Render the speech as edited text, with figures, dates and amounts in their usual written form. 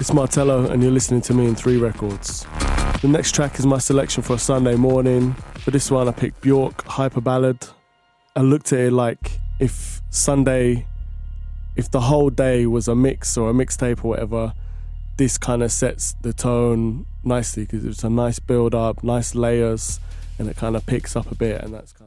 It's Martello and you're listening to me in 3 Records. The next track is my selection for a Sunday morning. For this one I picked Bjork, Hyper Ballad. I looked at it like if the whole day was a mix or a mixtape or whatever, this kind of sets the tone nicely because it's a nice build up, nice layers, and it kind of picks up a bit, and that's kind of